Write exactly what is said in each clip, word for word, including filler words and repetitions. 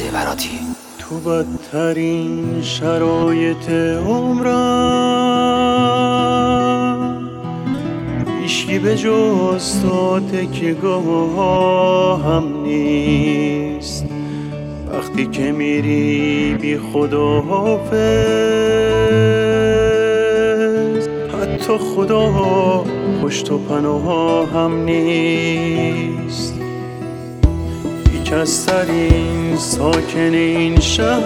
براتی. تو بدترین شرایط عمرم هیچکی به جز تو تکیه‌گاه هم نیست. وقتی که میری بی خدا حافظ، حتی خدا پشت و پناه هم نیست. بی‌کس‌ترین ساکن این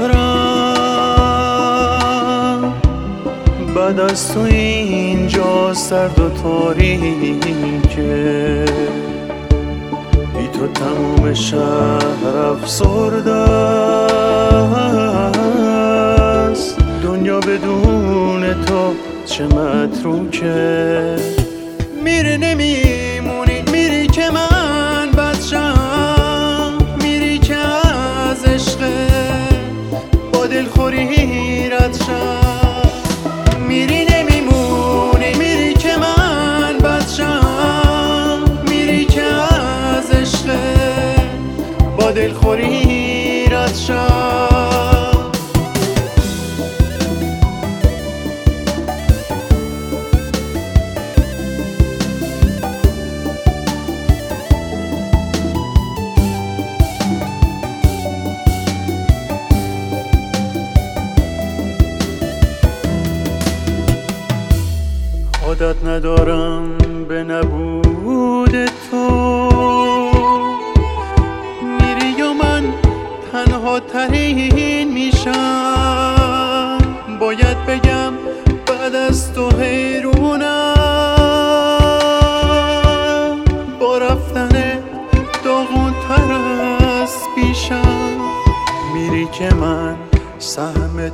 شهرم، بعد از تو اینجا سرد و تاریکه. بی تو تموم شهر افسرده است، دنیا بدون تو چه متروکه. میری نمیمونی، میری که من بچم، میری که از عشق با دلخوری رد شم. میری نمیمونی، میری که من بچم، میری که از عشق با دلخوری رد شم. عادت ندارم به نبود تو، میری یا من تنها ترین میشم. باید بگم بعد از تو حیرونم، با رفتن داغون تر از پیشم. میری که من سهم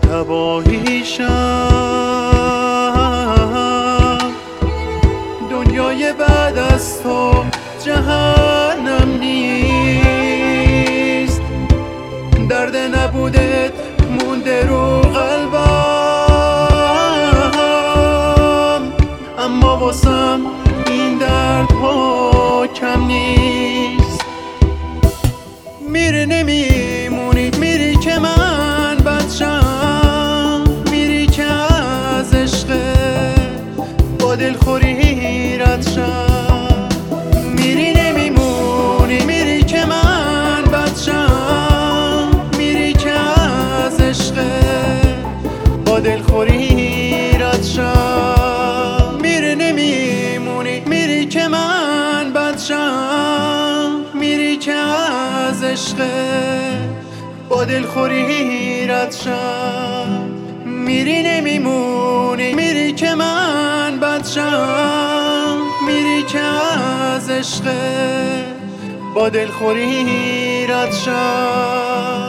تباهیشم. دنیای بعد از تو جهنم نیست. درد نبودت مونده رو قلبم، اما واسم این دردها کم نیست. میری نمیمونی، میری که من بچم، میری که از عشق با دلخوری رد شم. میری نمیمونی، میری که من بچم، میری که از عشق با دلخوری رد شم. میری نمیمونی، میری که من بچم، میری که از عشق با دلخوری رد شم. میری نمیمونی، میری که من بچم، میری که از عشق با دلخوری رد شم.